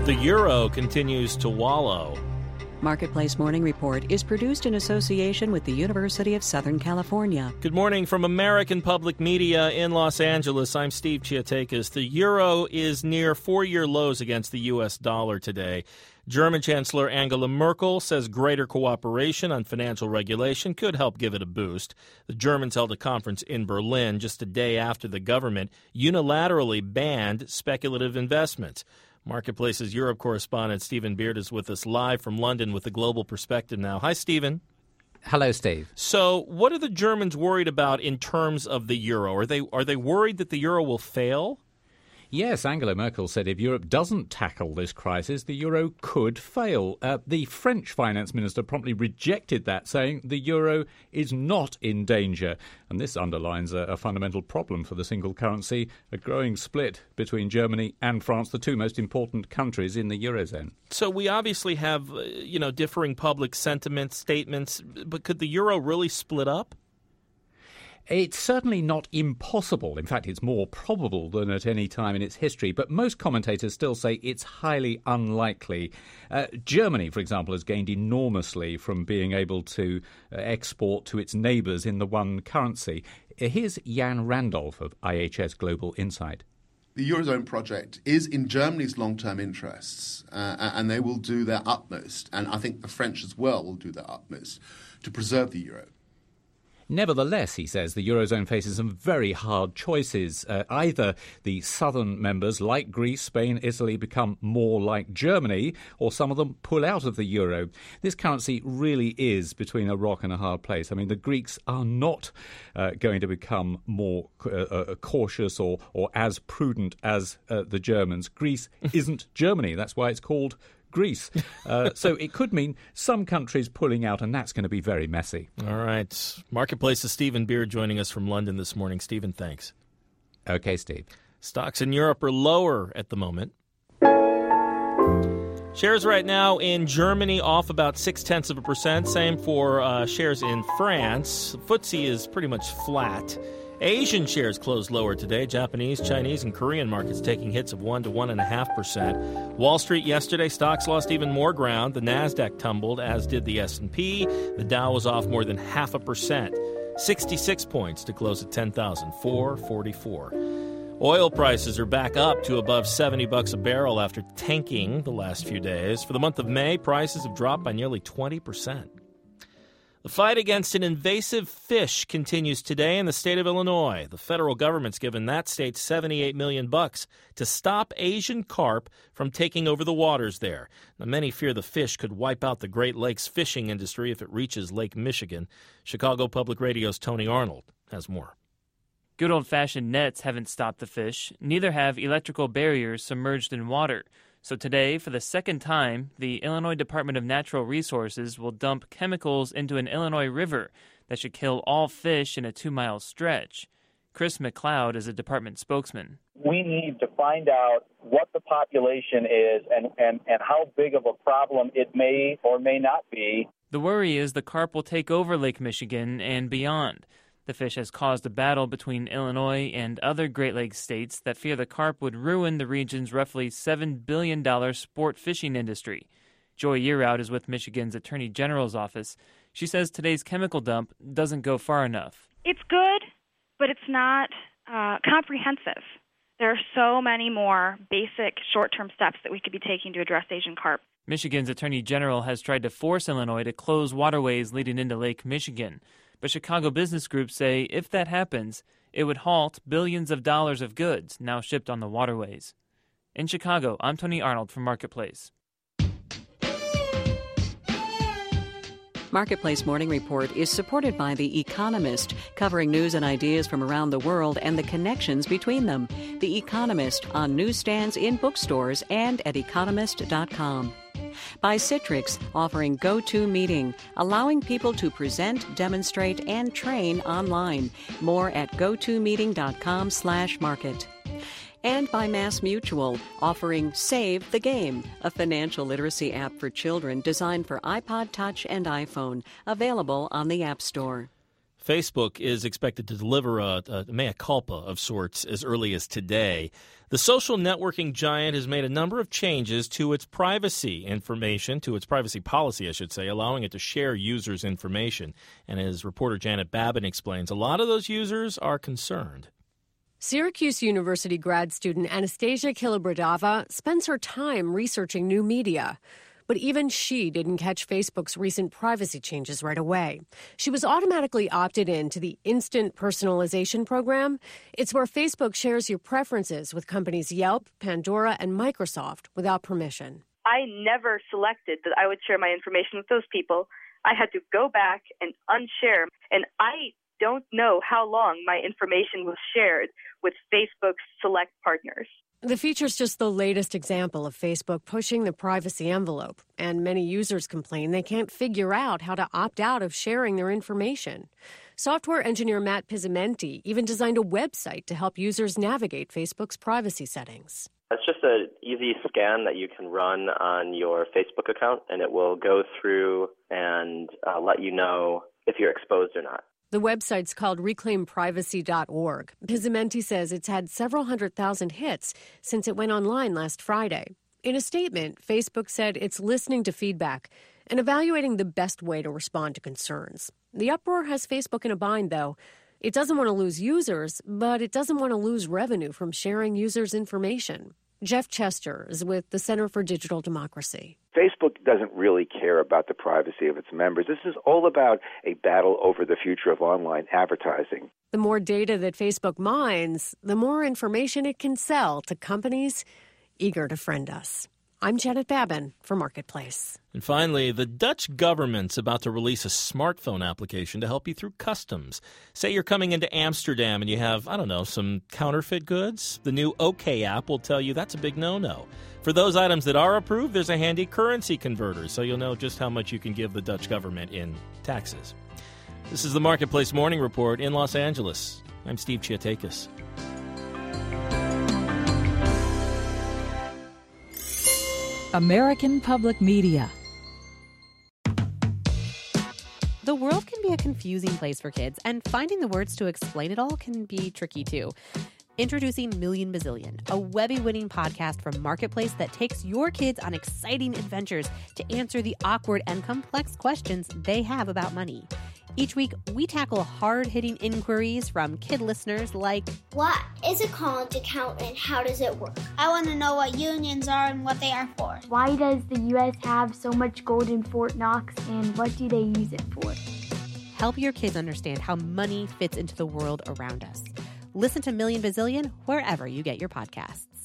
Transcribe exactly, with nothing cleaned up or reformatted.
The euro continues to wallow. Marketplace Morning Report is produced in association with the University of Southern California. Good morning from American Public Media in Los Angeles. I'm Steve Chiatakis. The euro is near four-year lows against the U S dollar today. German Chancellor Angela Merkel says greater cooperation on financial regulation could help give it a boost. The Germans held a conference in Berlin just a day after the government unilaterally banned speculative investments. Marketplace's Europe correspondent Stephen Beard is with us live from London with the global perspective now. Hi, Stephen. Hello, Steve. So what are the Germans worried about in terms of the euro? Are they are they worried that the euro will fail? Yes, Angela Merkel said if Europe doesn't tackle this crisis, the euro could fail. Uh, the French finance minister promptly rejected that, saying the euro is not in danger. And this underlines a, a fundamental problem for the single currency, a growing split between Germany and France, the two most important countries in the Eurozone. So we obviously have, uh, you know, differing public sentiment statements, but could the euro really split up? It's certainly not impossible. In fact, it's more probable than at any time in its history. But most commentators still say it's highly unlikely. Uh, Germany, for example, has gained enormously from being able to uh, export to its neighbours in the one currency. Uh, here's Jan Randolph of I H S Global Insight. The Eurozone project is in Germany's long-term interests, uh, and they will do their utmost, and I think the French as well will do their utmost, to preserve the euro. Nevertheless, he says, the Eurozone faces some very hard choices. Uh, either the southern members, like Greece, Spain, Italy, become more like Germany, or some of them pull out of the euro. This currency really is between a rock and a hard place. I mean, the Greeks are not uh, going to become more uh, uh, cautious or, or as prudent as uh, the Germans. Greece isn't Germany. That's why it's called Greece. Uh, so it could mean some countries pulling out, and that's going to be very messy. All right. Marketplace's Stephen Beard joining us from London this morning. Stephen, thanks. Okay, Steve. Stocks in Europe are lower at the moment. Shares right now in Germany off about six-tenths of a percent. Same for uh, shares in France. F T S E is pretty much flat. Asian shares closed lower today. Japanese, Chinese, and Korean markets taking hits of one to one point five percent. Wall Street yesterday, stocks lost even more ground. The Nasdaq tumbled, as did the S and P. The Dow was off more than half a percent. sixty-six points to close at ten thousand four hundred forty-four. Oil prices are back up to above seventy bucks a barrel after tanking the last few days. For the month of May, prices have dropped by nearly twenty percent. The fight against an invasive fish continues today in the state of Illinois. The federal government's given that state seventy-eight million bucks to stop Asian carp from taking over the waters there. Now, many fear the fish could wipe out the Great Lakes fishing industry if it reaches Lake Michigan. Chicago Public Radio's Tony Arnold has more. Good old-fashioned nets haven't stopped the fish. Neither have electrical barriers submerged in water. So today, for the second time, the Illinois Department of Natural Resources will dump chemicals into an Illinois river that should kill all fish in a two-mile stretch. Chris McLeod is a department spokesman. We need to find out what the population is and, and, and how big of a problem it may or may not be. The worry is the carp will take over Lake Michigan and beyond. The fish has caused a battle between Illinois and other Great Lakes states that fear the carp would ruin the region's roughly seven billion dollars sport fishing industry. Joy Yearout is with Michigan's Attorney General's office. She says today's chemical dump doesn't go far enough. It's good, but it's not uh, comprehensive. There are so many more basic short-term steps that we could be taking to address Asian carp. Michigan's Attorney General has tried to force Illinois to close waterways leading into Lake Michigan. But Chicago business groups say if that happens, it would halt billions of dollars of goods now shipped on the waterways. In Chicago, I'm Tony Arnold from Marketplace. Marketplace Morning Report is supported by The Economist, covering news and ideas from around the world and the connections between them. The Economist on newsstands, in bookstores, and at economist dot com. By Citrix, offering GoToMeeting, allowing people to present, demonstrate, and train online. More at gotomeeting.com slash market. And by MassMutual, offering Save the Game, a financial literacy app for children designed for iPod Touch and iPhone, available on the App Store. Facebook is expected to deliver a, a mea culpa of sorts as early as today. The social networking giant has made a number of changes to its privacy information, to its privacy policy, I should say, allowing it to share users' information. And as reporter Janet Babin explains, a lot of those users are concerned. Syracuse University grad student Anastasia Kilobrodava spends her time researching new media. But even she didn't catch Facebook's recent privacy changes right away. She was automatically opted in to the Instant Personalization Program. It's where Facebook shares your preferences with companies Yelp, Pandora, and Microsoft without permission. I never selected that I would share my information with those people. I had to go back and unshare. And I don't know how long my information was shared with Facebook's select partners. The feature's just the latest example of Facebook pushing the privacy envelope, and many users complain they can't figure out how to opt out of sharing their information. Software engineer Matt Pizzamenti even designed a website to help users navigate Facebook's privacy settings. It's just an easy scan that you can run on your Facebook account, and it will go through and uh, let you know if you're exposed or not. The website's called reclaim privacy dot org. Pizzamenti says it's had several hundred thousand hits since it went online last Friday. In a statement, Facebook said it's listening to feedback and evaluating the best way to respond to concerns. The uproar has Facebook in a bind, though. It doesn't want to lose users, but it doesn't want to lose revenue from sharing users' information. Jeff Chester is with the Center for Digital Democracy. Facebook doesn't really care about the privacy of its members. This is all about a battle over the future of online advertising. The more data that Facebook mines, the more information it can sell to companies eager to friend us. I'm Janet Babin for Marketplace. And finally, the Dutch government's about to release a smartphone application to help you through customs. Say you're coming into Amsterdam and you have, I don't know, some counterfeit goods. The new OK app will tell you that's a big no-no. For those items that are approved, there's a handy currency converter, so you'll know just how much you can give the Dutch government in taxes. This is the Marketplace Morning Report in Los Angeles. I'm Steve Chiatakis. American Public Media. The world can be a confusing place for kids, and finding the words to explain it all can be tricky too. Introducing Million Bazillion, a Webby-winning podcast from Marketplace that takes your kids on exciting adventures to answer the awkward and complex questions they have about money. Each week, we tackle hard-hitting inquiries from kid listeners like, what is a college account and how does it work? I want to know what unions are and what they are for. Why does the U S have so much gold in Fort Knox and what do they use it for? Help your kids understand how money fits into the world around us. Listen to Million Bazillion wherever you get your podcasts.